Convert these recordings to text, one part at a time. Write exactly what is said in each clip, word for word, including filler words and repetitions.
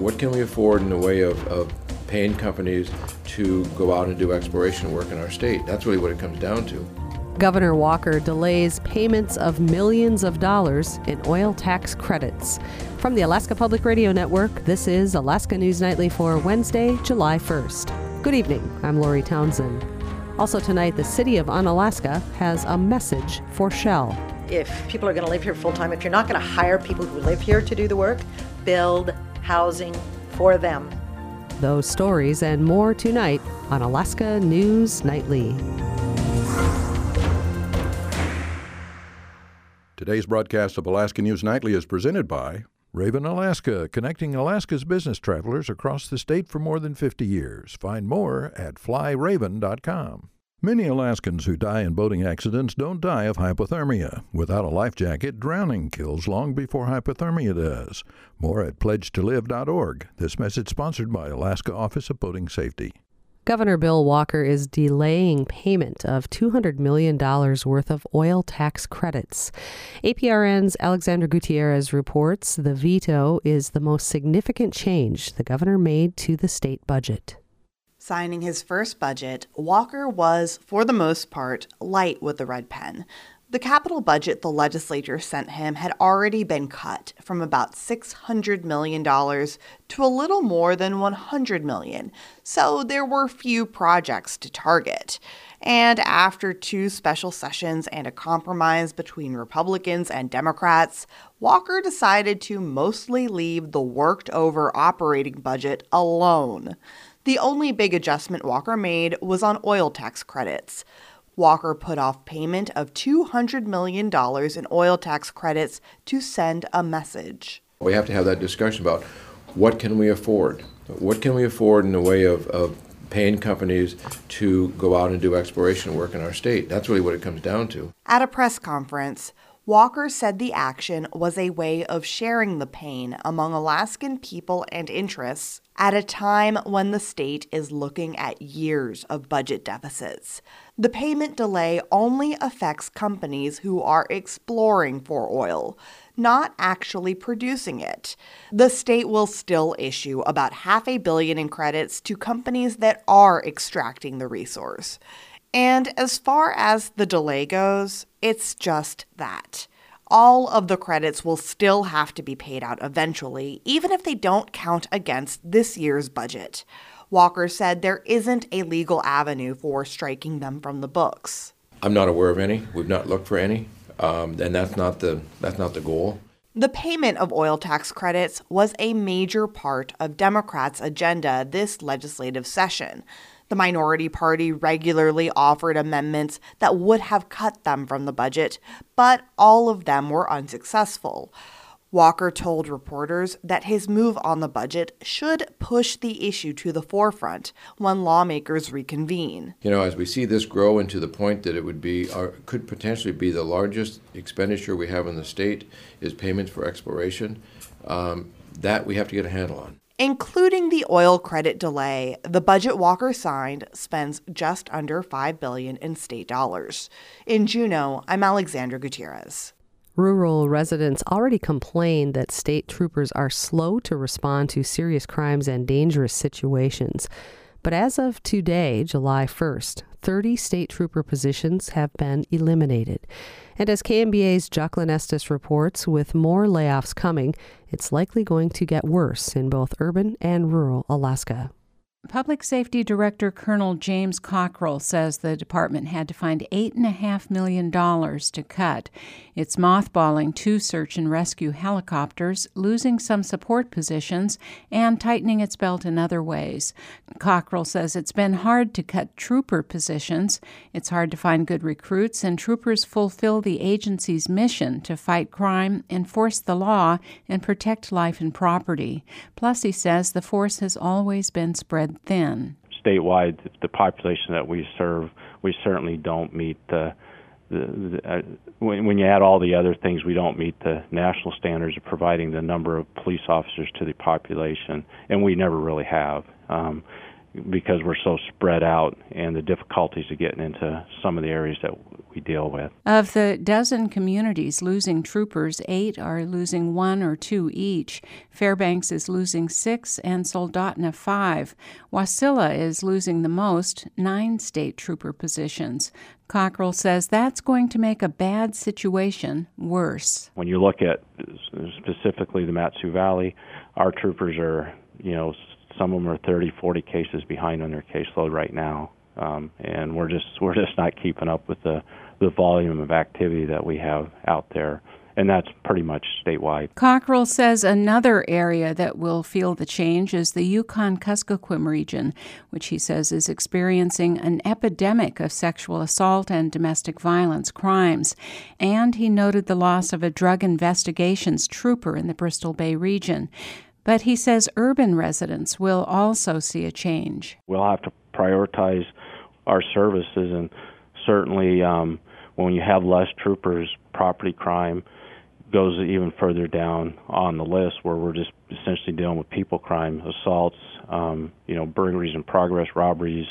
What can we afford in the way of, of paying companies to go out and do exploration work in our state? That's really what it comes down to. Governor Walker delays payments of millions of dollars in oil tax credits. From the Alaska Public Radio Network, this is Alaska News Nightly for Wednesday, July first. Good evening. I'm Lori Townsend. Also tonight, the city of Unalaska has a message for Shell. If people are going to live here full-time, if you're not going to hire people who live here to do the work, build housing for them. Those stories and more tonight on Alaska News Nightly. Today's broadcast of Alaska News Nightly is presented by Raven Alaska, connecting Alaska's business travelers across the state for more than fifty years. Find more at fly raven dot com. Many Alaskans who die in boating accidents don't die of hypothermia. Without a life jacket, drowning kills long before hypothermia does. More at pledge to live dot org. This message sponsored by Alaska Office of Boating Safety. Governor Bill Walker is delaying payment of two hundred million dollars worth of oil tax credits. A P R N's Alexandra Gutierrez reports the veto is the most significant change the governor made to the state budget. Signing his first budget, Walker was, for the most part, light with the red pen. The capital budget the legislature sent him had already been cut from about six hundred million dollars to a little more than one hundred million dollars, so there were few projects to target. And after two special sessions and a compromise between Republicans and Democrats, Walker decided to mostly leave the worked-over operating budget alone. The only big adjustment Walker made was on oil tax credits. Walker put off payment of two hundred million dollars in oil tax credits to send a message. We have to have that discussion about what can we afford? What can we afford in the way of, of paying companies to go out and do exploration work in our state? That's really what it comes down to. At a press conference, Walker said the action was a way of sharing the pain among Alaskan people and interests at a time when the state is looking at years of budget deficits. The payment delay only affects companies who are exploring for oil, not actually producing it. The state will still issue about half a billion in credits to companies that are extracting the resource. And as far as the delay goes, it's just that. All of the credits will still have to be paid out eventually, even if they don't count against this year's budget. Walker said there isn't a legal avenue for striking them from the books. I'm not aware of any. We've not looked for any, um, and that's not the that's not the goal. The payment of oil tax credits was a major part of Democrats' agenda this legislative session. The minority party regularly offered amendments that would have cut them from the budget, but all of them were unsuccessful. Walker told reporters that his move on the budget should push the issue to the forefront when lawmakers reconvene. You know, as we see this grow into the point that it would be, or could potentially be the largest expenditure we have in the state is payments for exploration, um, that we have to get a handle on. Including the oil credit delay, the budget Walker signed spends just under five billion dollars in state dollars. In Juneau, I'm Alexandra Gutierrez. Rural residents already complain that state troopers are slow to respond to serious crimes and dangerous situations. But as of today, July first, thirty state trooper positions have been eliminated. And as K M B A's Jacqueline Estes reports, with more layoffs coming, it's likely going to get worse in both urban and rural Alaska. Public Safety Director Colonel James Cockrell says the department had to find eight point five million dollars to cut. It's mothballing two search and rescue helicopters, losing some support positions, and tightening its belt in other ways. Cockrell says it's been hard to cut trooper positions. It's hard to find good recruits, and troopers fulfill the agency's mission to fight crime, enforce the law, and protect life and property. Plus, he says the force has always been spread thin. Statewide, the population that we serve, we certainly don't meet the, the, the uh, when, when you add all the other things, we don't meet the national standards of providing the number of police officers to the population, and we never really have. Um, because we're so spread out and the difficulties of getting into some of the areas that we deal with. Of the dozen communities losing troopers, eight are losing one or two each. Fairbanks is losing six and Soldotna five. Wasilla is losing the most, nine state trooper positions. Cockrell says that's going to make a bad situation worse. When you look at specifically the Mat-Su Valley, our troopers are, you know, some of them are thirty, forty cases behind on their caseload right now, um, and we're just we're just not keeping up with the, the volume of activity that we have out there, and that's pretty much statewide. Cockrell says another area that will feel the change is the Yukon-Kuskokwim region, which he says is experiencing an epidemic of sexual assault and domestic violence crimes. And he noted the loss of a drug investigations trooper in the Bristol Bay region. But he says urban residents will also see a change. We'll have to prioritize our services, and certainly um, when you have less troopers, property crime goes even further down on the list, where we're just essentially dealing with people crime, assaults, um, you know, burglaries in progress, robberies,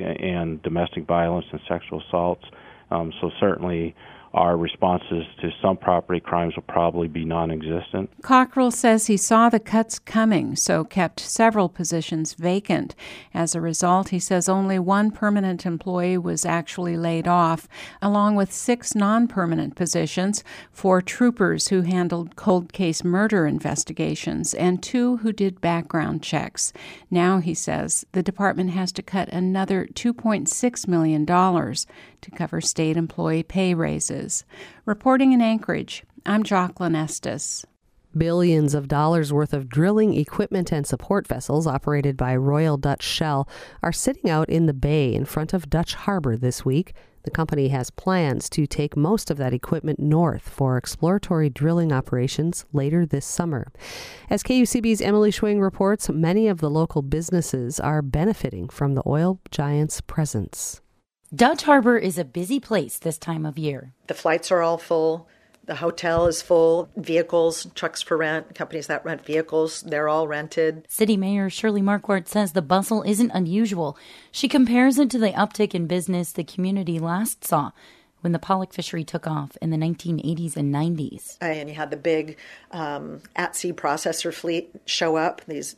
and domestic violence and sexual assaults. Um, so certainly our responses to some property crimes will probably be non-existent. Cockrell says he saw the cuts coming, so kept several positions vacant. As a result, he says only one permanent employee was actually laid off, along with six non-permanent positions, four troopers who handled cold case murder investigations, and two who did background checks. Now, he says, the department has to cut another two point six million dollars to cover state employee pay raises. Reporting in Anchorage, I'm Jocelyn Estes. Billions of dollars worth of drilling equipment and support vessels operated by Royal Dutch Shell are sitting out in the bay in front of Dutch Harbor this week. The company has plans to take most of that equipment north for exploratory drilling operations later this summer. As K U C B's Emily Schwing reports, many of the local businesses are benefiting from the oil giant's presence. Dutch Harbor is a busy place this time of year. The flights are all full. The hotel is full. Vehicles, trucks for rent, companies that rent vehicles, they're all rented. City Mayor Shirley Marquardt says the bustle isn't unusual. She compares it to the uptick in business the community last saw when the pollock fishery took off in the nineteen eighties and nineties. And you had the big um, at-sea processor fleet show up, these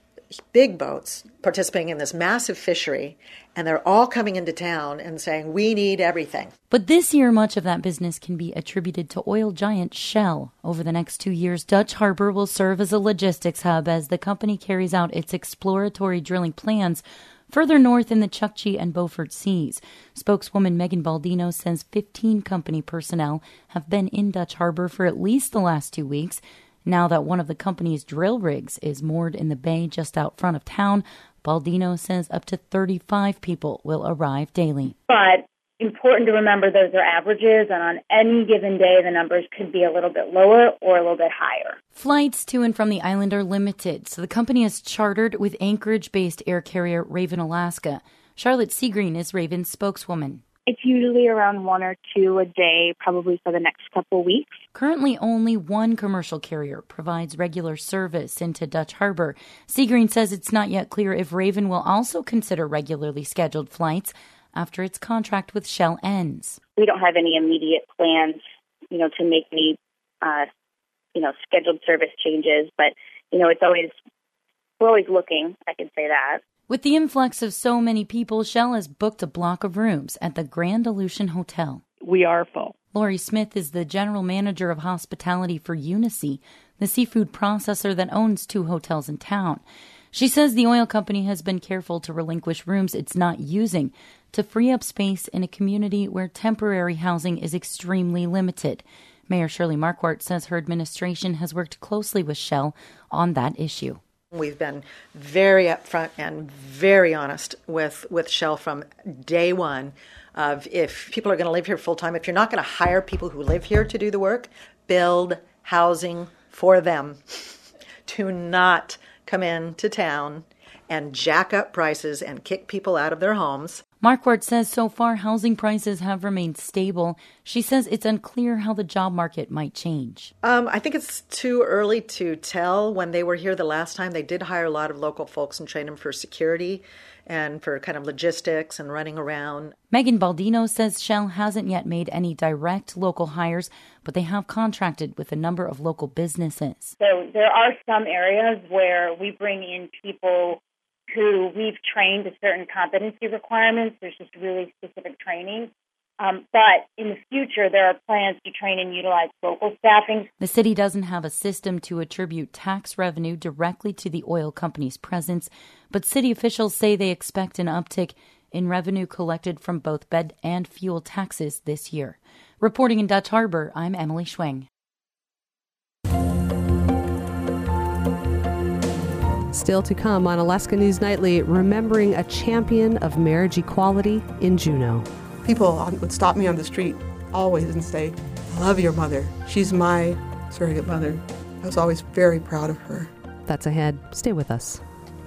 big boats participating in this massive fishery, and they're all coming into town and saying, we need everything. But this year, much of that business can be attributed to oil giant Shell. Over the next two years, Dutch Harbor will serve as a logistics hub as the company carries out its exploratory drilling plans further north in the Chukchi and Beaufort Seas. Spokeswoman Megan Baldino says fifteen company personnel have been in Dutch Harbor for at least the last two weeks. Now that one of the company's drill rigs is moored in the bay just out front of town, Baldino says up to thirty-five people will arrive daily. But important to remember those are averages, and on any given day the numbers could be a little bit lower or a little bit higher. Flights to and from the island are limited, so the company is chartered with Anchorage-based air carrier Raven Alaska. Charlotte Seagreen is Raven's spokeswoman. It's usually around one or two a day, probably for the next couple weeks. Currently, only one commercial carrier provides regular service into Dutch Harbor. Seagreen says it's not yet clear if Raven will also consider regularly scheduled flights after its contract with Shell ends. We don't have any immediate plans, you know, to make any, uh, you know, scheduled service changes. But, you know, it's always, we're always looking, I can say that. With the influx of so many people, Shell has booked a block of rooms at the Grand Aleutian Hotel. We are full. Lori Smith is the general manager of hospitality for Unisea, the seafood processor that owns two hotels in town. She says the oil company has been careful to relinquish rooms it's not using to free up space in a community where temporary housing is extremely limited. Mayor Shirley Marquardt says her administration has worked closely with Shell on that issue. We've been very upfront and very honest with, with Shell from day one of if people are going to live here full time, if you're not going to hire people who live here to do the work, build housing for them. Do not come into town and jack up prices and kick people out of their homes. Marquardt says so far housing prices have remained stable. She says it's unclear how the job market might change. Um, I think it's too early to tell. When they were here the last time, they did hire a lot of local folks and train them for security and for kind of logistics and running around. Megan Baldino says Shell hasn't yet made any direct local hires, but they have contracted with a number of local businesses. So there are some areas where we bring in people who we've trained to certain competency requirements. There's just really specific training. Um, but in the future, there are plans to train and utilize local staffing. The city doesn't have a system to attribute tax revenue directly to the oil company's presence, but city officials say they expect an uptick in revenue collected from both bed and fuel taxes this year. Reporting in Dutch Harbor, I'm Emily Schwing. Still to come on Alaska News Nightly, remembering a champion of marriage equality in Juneau. People would stop me on the street always and say, "I love your mother. She's my surrogate mother." I was always very proud of her. That's ahead. Stay with us.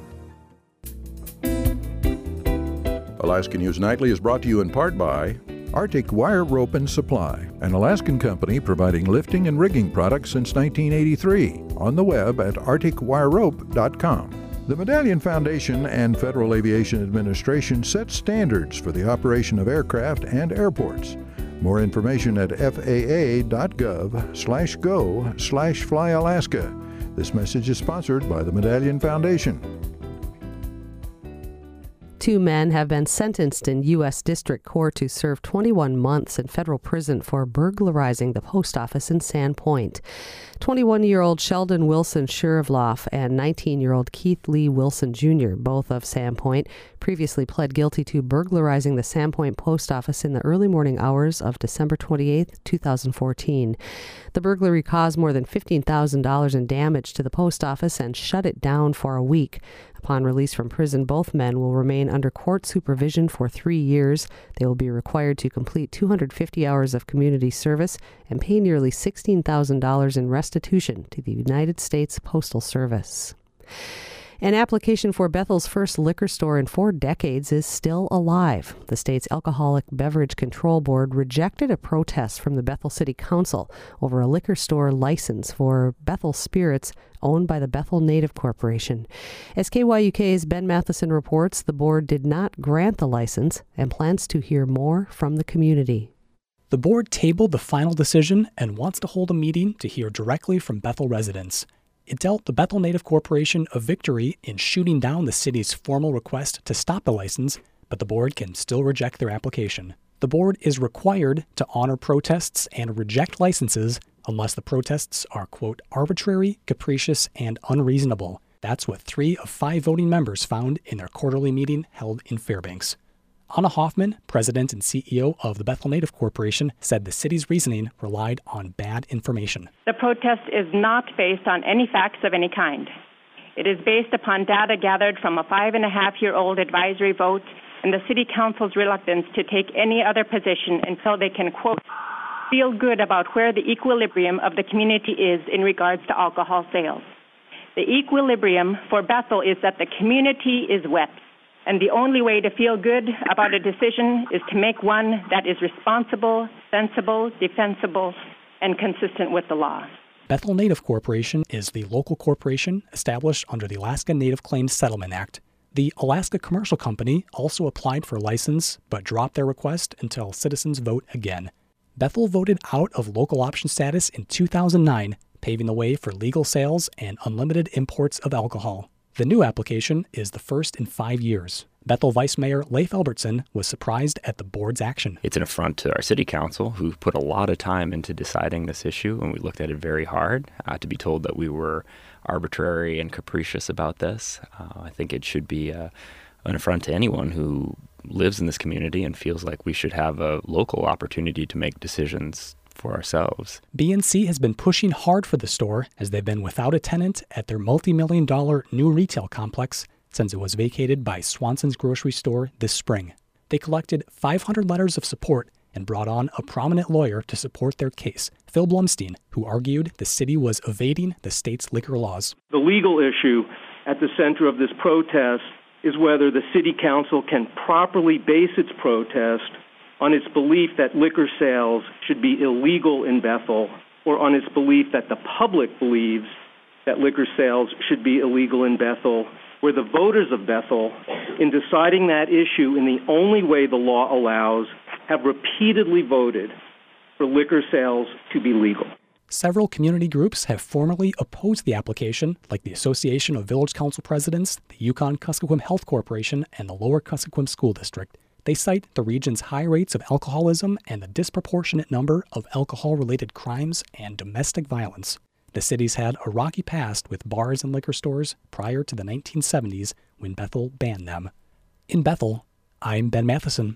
Alaska News Nightly is brought to you in part by Arctic Wire Rope and Supply, an Alaskan company providing lifting and rigging products since nineteen eighty-three. On the web at arctic wire rope dot com. The Medallion Foundation and Federal Aviation Administration set standards for the operation of aircraft and airports. More information at F A A dot gov slash go slash fly Alaska. This message is sponsored by the Medallion Foundation. Two men have been sentenced in U S District Court to serve twenty-one months in federal prison for burglarizing the post office in Sandpoint. twenty-one-year-old Sheldon Wilson Shuravloff and nineteen-year-old Keith Lee Wilson Junior, both of Sandpoint, previously pled guilty to burglarizing the Sandpoint post office in the early morning hours of December twenty-eighth, twenty fourteen. The burglary caused more than fifteen thousand dollars in damage to the post office and shut it down for a week. Upon release from prison, both men will remain under court supervision for three years. They will be required to complete two hundred fifty hours of community service and pay nearly sixteen thousand dollars in restitution to the United States Postal Service. An application for Bethel's first liquor store in four decades is still alive. The state's Alcoholic Beverage Control Board rejected a protest from the Bethel City Council over a liquor store license for Bethel Spirits owned by the Bethel Native Corporation. As K Y U K's Ben Matheson reports, the board did not grant the license and plans to hear more from the community. The board tabled the final decision and wants to hold a meeting to hear directly from Bethel residents. It dealt the Bethel Native Corporation a victory in shooting down the city's formal request to stop the license, but the board can still reject their application. The board is required to honor protests and reject licenses unless the protests are, quote, arbitrary, capricious, and unreasonable. That's what three of five voting members found in their quarterly meeting held in Fairbanks. Anna Hoffman, president and C E O of the Bethel Native Corporation, said the city's reasoning relied on bad information. The protest is not based on any facts of any kind. It is based upon data gathered from a five-and-a-half-year-old advisory vote and the city council's reluctance to take any other position until they can, quote, feel good about where the equilibrium of the community is in regards to alcohol sales. The equilibrium for Bethel is that the community is wet. And the only way to feel good about a decision is to make one that is responsible, sensible, defensible, and consistent with the law. Bethel Native Corporation is the local corporation established under the Alaska Native Claims Settlement Act. The Alaska Commercial Company also applied for a license, but dropped their request until citizens vote again. Bethel voted out of local option status in two thousand nine, paving the way for legal sales and unlimited imports of alcohol. The new application is the first in five years. Bethel Vice Mayor Leif Albertson was surprised at the board's action. It's an affront to our city council, who put a lot of time into deciding this issue, and we looked at it very hard. Uh, to be told that we were arbitrary and capricious about this, uh, I think it should be uh, an affront to anyone who lives in this community and feels like we should have a local opportunity to make decisions for ourselves. B N C has been pushing hard for the store as they've been without a tenant at their multi-million dollar new retail complex since it was vacated by Swanson's grocery store this spring. They collected five hundred letters of support and brought on a prominent lawyer to support their case, Phil Blumstein, who argued the city was evading the state's liquor laws. The legal issue at the center of this protest is whether the City Council can properly base its protest on its belief that liquor sales should be illegal in Bethel, or on its belief that the public believes that liquor sales should be illegal in Bethel, where the voters of Bethel, in deciding that issue in the only way the law allows, have repeatedly voted for liquor sales to be legal. Several community groups have formally opposed the application, like the Association of Village Council Presidents, the Yukon-Kuskokwim Health Corporation, and the Lower Kuskokwim School District. They cite the region's high rates of alcoholism and the disproportionate number of alcohol-related crimes and domestic violence. The city's had a rocky past with bars and liquor stores prior to the nineteen seventies when Bethel banned them. In Bethel, I'm Ben Matheson.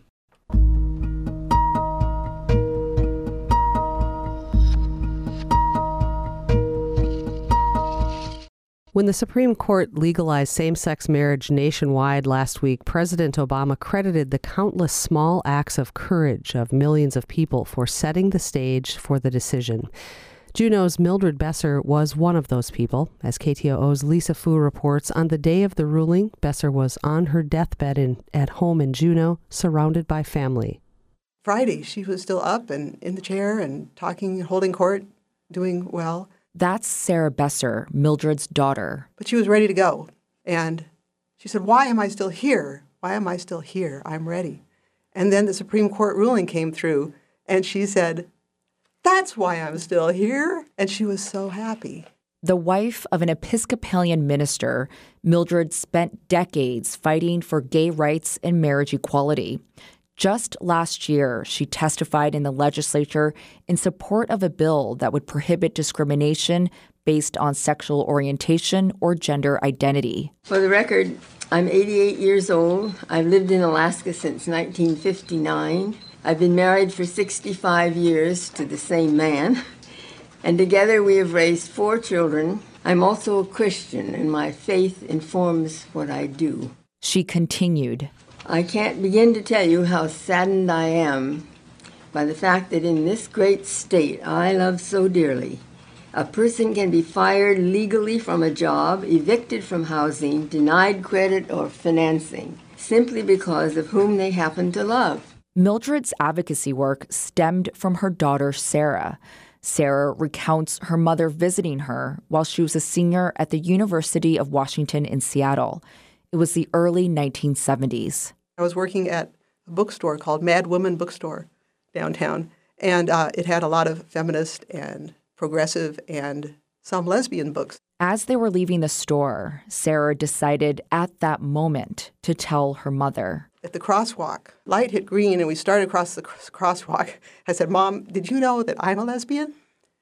When the Supreme Court legalized same-sex marriage nationwide last week, President Obama credited the countless small acts of courage of millions of people for setting the stage for the decision. Juneau's Mildred Besser was one of those people. As K T O O's Lisa Fu reports, on the day of the ruling, Besser was on her deathbed in, at home in Juneau, surrounded by family. Friday, she was still up and in the chair and talking, holding court, doing well. That's Sarah Besser, Mildred's daughter. But she was ready to go. And she said, why am I still here? Why am I still here? I'm ready. And then the Supreme Court ruling came through, and she said, that's why I'm still here. And she was so happy. The wife of an Episcopalian minister, Mildred spent decades fighting for gay rights and marriage equality. Just last year, she testified in the legislature in support of a bill that would prohibit discrimination based on sexual orientation or gender identity. For the record, I'm eighty-eight years old. I've lived in Alaska since nineteen fifty-nine. I've been married for sixty-five years to the same man, and together we have raised four children. I'm also a Christian, and my faith informs what I do. She continued, I can't begin to tell you how saddened I am by the fact that in this great state I love so dearly, a person can be fired legally from a job, evicted from housing, denied credit or financing, simply because of whom they happen to love. Mildred's advocacy work stemmed from her daughter, Sarah. Sarah recounts her mother visiting her while she was a senior at the University of Washington in Seattle. It was the early nineteen seventies. I was working at a bookstore called Mad Woman Bookstore downtown, and uh, it had a lot of feminist and progressive and some lesbian books. As they were leaving the store, Sarah decided at that moment to tell her mother. At the crosswalk, light hit green and we started across the crosswalk. I said, Mom, did you know that I'm a lesbian?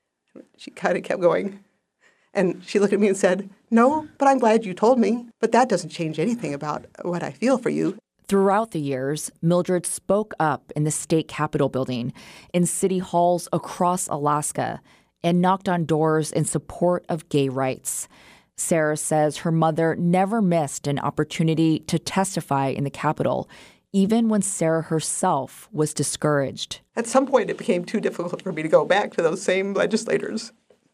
She kind of kept going. And she looked at me and said, no, but I'm glad you told me. But that doesn't change anything about what I feel for you. Throughout the years, Mildred spoke up in the state capitol building, in city halls across Alaska, and knocked on doors in support of gay rights. Sarah says her mother never missed an opportunity to testify in the Capitol, even when Sarah herself was discouraged. At some point, it became too difficult for me to go back to those same legislators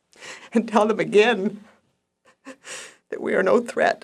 and tell them again that we are no threat.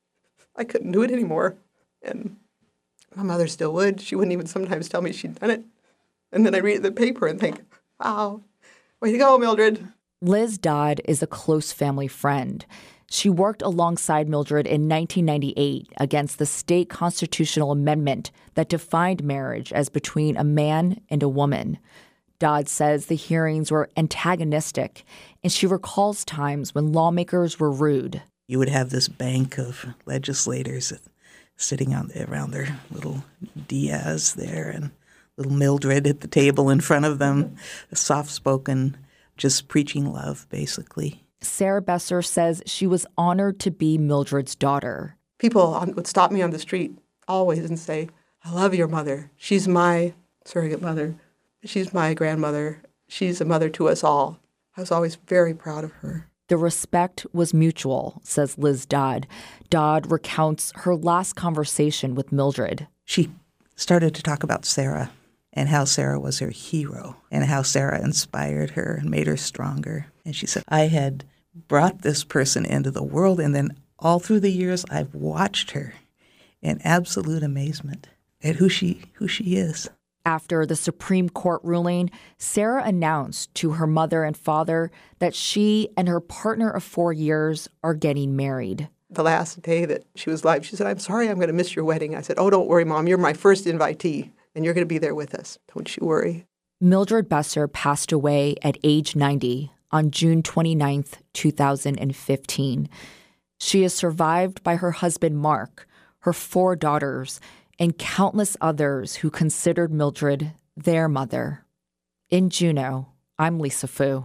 I couldn't do it anymore. And my mother still would. She wouldn't even sometimes tell me she'd done it. And then I read the paper and think, wow, way to go, Mildred. Liz Dodd is a close family friend. She worked alongside Mildred in nineteen ninety-eight against the state constitutional amendment that defined marriage as between a man and a woman. Dodd says the hearings were antagonistic, and she recalls times when lawmakers were rude. You would have this bank of legislators sitting on around their little Diaz there, and little Mildred at the table in front of them, soft-spoken, just preaching love, basically. Sarah Besser says she was honored to be Mildred's daughter. People would stop me on the street always and say, I love your mother. She's my surrogate mother. She's my grandmother. She's a mother to us all. I was always very proud of her. The respect was mutual, says Liz Dodd. Dodd recounts her last conversation with Mildred. She started to talk about Sarah and how Sarah was her hero and how Sarah inspired her and made her stronger. And she said, I had brought this person into the world, and then all through the years I've watched her in absolute amazement at who she who she is. After the Supreme Court ruling, Sarah announced to her mother and father that she and her partner of four years are getting married. The last day that she was alive, she said, "I'm sorry, I'm going to miss your wedding." I said, "Oh, don't worry, Mom. You're my first invitee, and you're going to be there with us. Don't you worry." Mildred Besser passed away at age ninety on June twenty-ninth, two thousand fifteen. She is survived by her husband, Mark, her four daughters, and countless others who considered Mildred their mother. In Juneau, I'm Lisa Fu.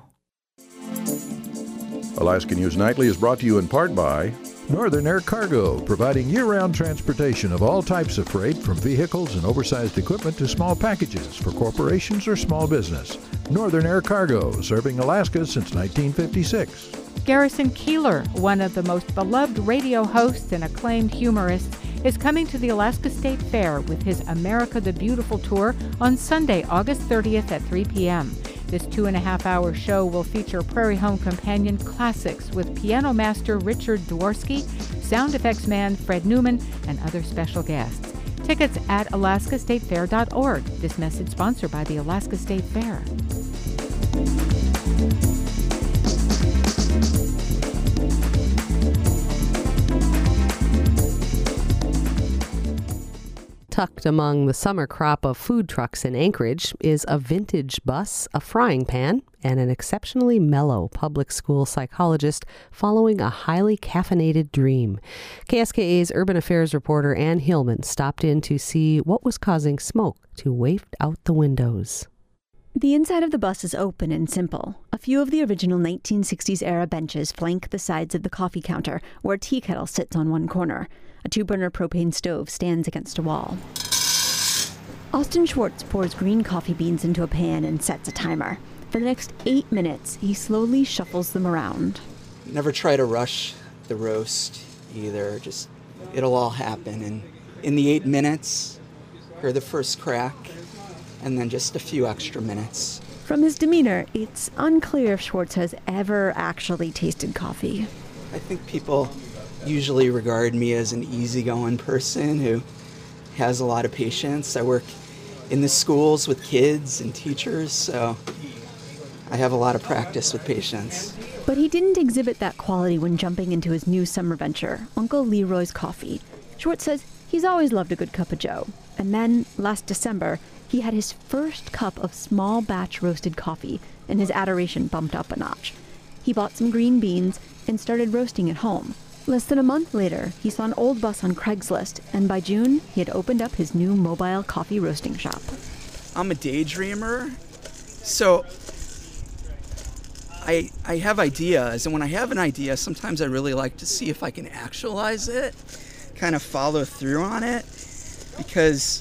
Alaska News Nightly is brought to you in part by Northern Air Cargo, providing year-round transportation of all types of freight, from vehicles and oversized equipment to small packages for corporations or small business. Northern Air Cargo, serving Alaska since nineteen fifty-six. Garrison Keillor, one of the most beloved radio hosts and acclaimed humorists, is coming to the Alaska State Fair with his America the Beautiful tour on Sunday, August thirtieth at three p.m. This two and a half hour show will feature Prairie Home Companion classics with piano master Richard Dworsky, sound effects man Fred Newman, and other special guests. Tickets at alaska state fair dot org. This message sponsored by the Alaska State Fair. Tucked among the summer crop of food trucks in Anchorage is a vintage bus, a frying pan, and an exceptionally mellow public school psychologist following a highly caffeinated dream. K S K A's urban affairs reporter Ann Hillman stopped in to see what was causing smoke to waft out the windows. The inside of the bus is open and simple. A few of the original nineteen sixties-era benches flank the sides of the coffee counter, where a tea kettle sits on one corner. A two-burner propane stove stands against a wall. Austin Schwartz pours green coffee beans into a pan and sets a timer. For the next eight minutes, he slowly shuffles them around. Never try to rush the roast either. Just, it'll all happen. And in the eight minutes, hear the first crack, and then just a few extra minutes. From his demeanor, it's unclear if Schwartz has ever actually tasted coffee. I think people usually regard me as an easygoing person who has a lot of patience. I work in the schools with kids and teachers, so I have a lot of practice with patience. But he didn't exhibit that quality when jumping into his new summer venture, Uncle Leroy's Coffee. Schwartz says he's always loved a good cup of joe. And then, last December, he had his first cup of small batch roasted coffee, and his adoration bumped up a notch. He bought some green beans and started roasting at home. Less than a month later, he saw an old bus on Craigslist, and by June, he had opened up his new mobile coffee roasting shop. I'm a daydreamer, so I I have ideas, and when I have an idea, sometimes I really like to see if I can actualize it, kind of follow through on it, because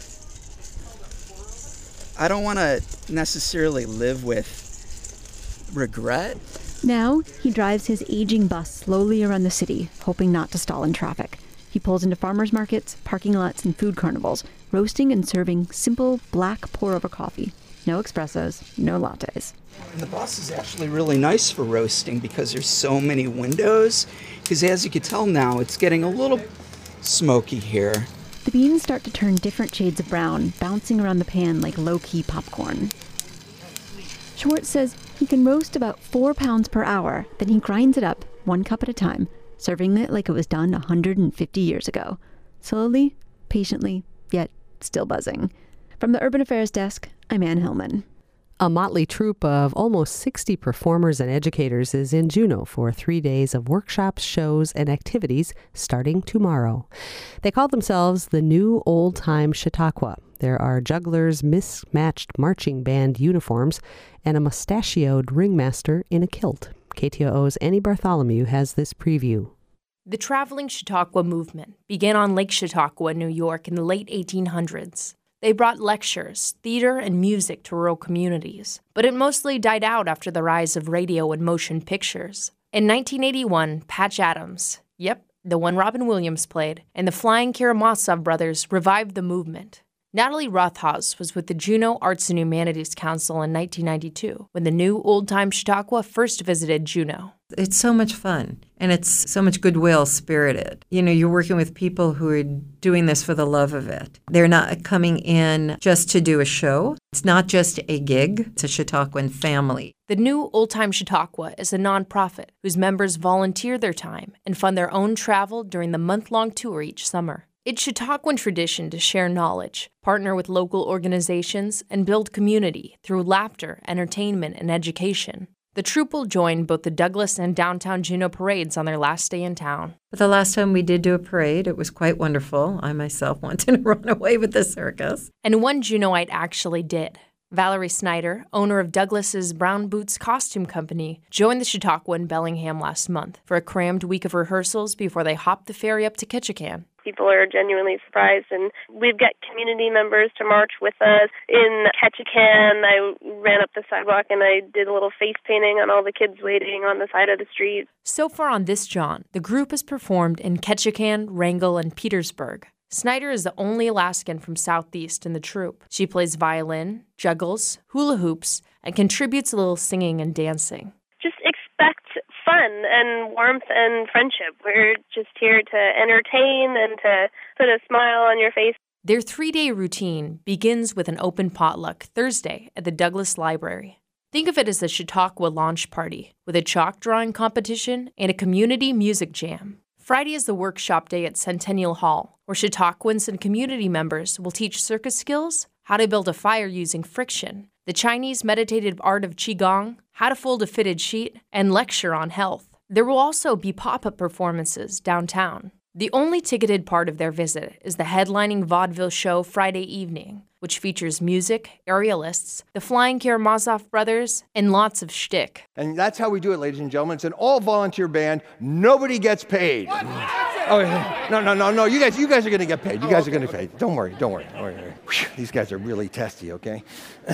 I don't want to necessarily live with regret. Now, he drives his aging bus slowly around the city, hoping not to stall in traffic. He pulls into farmers markets, parking lots, and food carnivals, roasting and serving simple black pour-over coffee. No espressos, no lattes. And the bus is actually really nice for roasting because there's so many windows. Because as you can tell now, it's getting a little smoky here. The beans start to turn different shades of brown, bouncing around the pan like low-key popcorn. Schwartz says he can roast about four pounds per hour, then he grinds it up, one cup at a time, serving it like it was done one hundred fifty years ago. Slowly, patiently, yet still buzzing. From the Urban Affairs Desk, I'm Ann Hillman. A motley troupe of almost sixty performers and educators is in Juneau for three days of workshops, shows, and activities starting tomorrow. They call themselves the New Old Time Chautauqua. There are jugglers, mismatched marching band uniforms, and a mustachioed ringmaster in a kilt. K T O O's Annie Bartholomew has this preview. The traveling Chautauqua movement began on Lake Chautauqua, New York in the late eighteen hundreds. They brought lectures, theater, and music to rural communities, but it mostly died out after the rise of radio and motion pictures. In nineteen eighty-one, Patch Adams, yep, the one Robin Williams played, and the Flying Karamazov brothers revived the movement. Natalie Rothhaus was with the Juneau Arts and Humanities Council in nineteen ninety-two, when the New Old Time Chautauqua first visited Juneau. It's so much fun, and it's so much goodwill spirited. You know, you're working with people who are doing this for the love of it. They're not coming in just to do a show. It's not just a gig. It's a Chautauquan family. The new Old Time Chautauqua is a nonprofit whose members volunteer their time and fund their own travel during the month-long tour each summer. It's Chautauquan tradition to share knowledge, partner with local organizations, and build community through laughter, entertainment, and education. The troupe will join both the Douglas and downtown Juneau parades on their last day in town. But the last time we did do a parade, it was quite wonderful. I myself wanted to run away with the circus. And one Juneauite actually did. Valerie Snyder, owner of Douglas's Brown Boots Costume Company, joined the Chautauqua in Bellingham last month for a crammed week of rehearsals before they hopped the ferry up to Ketchikan. People are genuinely surprised, and we've got community members to march with us. In Ketchikan, I ran up the sidewalk and I did a little face painting on all the kids waiting on the side of the street. So far on this jaunt, the group has performed in Ketchikan, Wrangell, and Petersburg. Snyder is the only Alaskan from Southeast in the troupe. She plays violin, juggles, hula hoops, and contributes a little singing and dancing. Just expect fun and warmth and friendship. We're just here to entertain and to put a smile on your face. Their three-day routine begins with an open potluck Thursday at the Douglas Library. Think of it as the Chautauqua launch party, with a chalk drawing competition and a community music jam. Friday is the workshop day at Centennial Hall, where Chautauquans and community members will teach circus skills, how to build a fire using friction, the Chinese meditative art of Qigong, how to fold a fitted sheet, and lecture on health. There will also be pop-up performances downtown. The only ticketed part of their visit is the headlining vaudeville show Friday evening, which features music, aerialists, the Flying Karamazov brothers, and lots of shtick. And that's how we do it, ladies and gentlemen. It's an all-volunteer band. Nobody gets paid. Oh, no, no, no, no. You guys, you guys are going to get paid. You guys are going to get paid. Don't worry, don't worry. Don't worry. Whew, these guys are really testy, okay?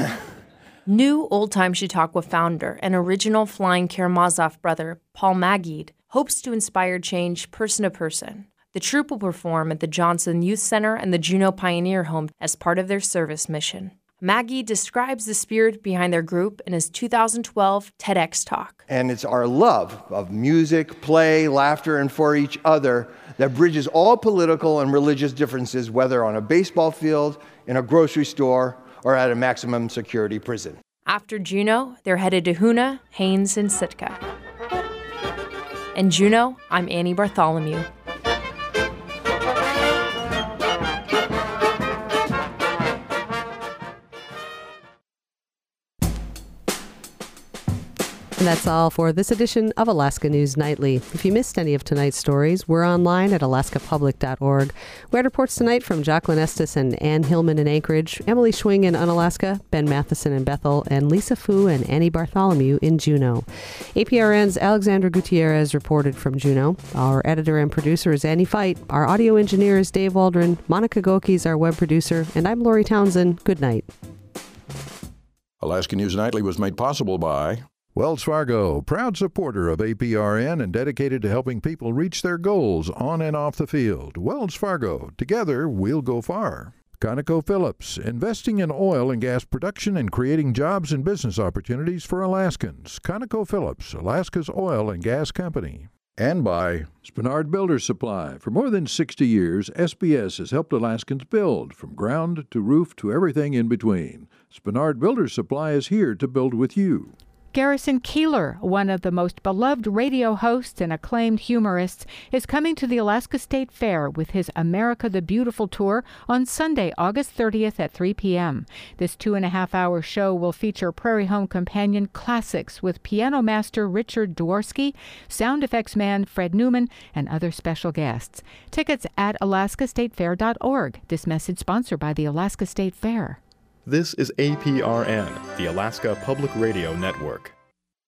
New Old Time Chautauqua founder and original Flying Karamazov brother, Paul Magid, hopes to inspire change person to person. The troupe will perform at the Johnson Youth Center and the Juneau Pioneer Home as part of their service mission. Maggie describes the spirit behind their group in his two thousand twelve TEDx talk. And it's our love of music, play, laughter, and for each other that bridges all political and religious differences, whether on a baseball field, in a grocery store, or at a maximum security prison. After Juneau, they're headed to Hoonah, Haines, and Sitka. In Juneau, I'm Annie Bartholomew. And that's all for this edition of Alaska News Nightly. If you missed any of tonight's stories, we're online at alaska public dot org. We had reports tonight from Jacqueline Estes and Ann Hillman in Anchorage, Emily Schwing in Unalaska, Ben Matheson in Bethel, and Lisa Fu and Annie Bartholomew in Juneau. A P R N's Alexandra Gutierrez reported from Juneau. Our editor and producer is Annie Fight. Our audio engineer is Dave Waldron. Monica Goki is our web producer. And I'm Lori Townsend. Good night. Alaska News Nightly was made possible by Wells Fargo, proud supporter of A P R N and dedicated to helping people reach their goals on and off the field. Wells Fargo, together we'll go far. ConocoPhillips, investing in oil and gas production and creating jobs and business opportunities for Alaskans. ConocoPhillips, Alaska's oil and gas company. And by Spenard Builder Supply. For more than sixty years, S B S has helped Alaskans build, from ground to roof to everything in between. Spenard Builder Supply is here to build with you. Garrison Keillor, one of the most beloved radio hosts and acclaimed humorists, is coming to the Alaska State Fair with his America the Beautiful tour on Sunday, August thirtieth at three p.m. This two-and-a-half-hour show will feature Prairie Home Companion classics with piano master Richard Dworsky, sound effects man Fred Newman, and other special guests. Tickets at alaska state fair dot org. This message sponsored by the Alaska State Fair. This is A P R N, the Alaska Public Radio Network.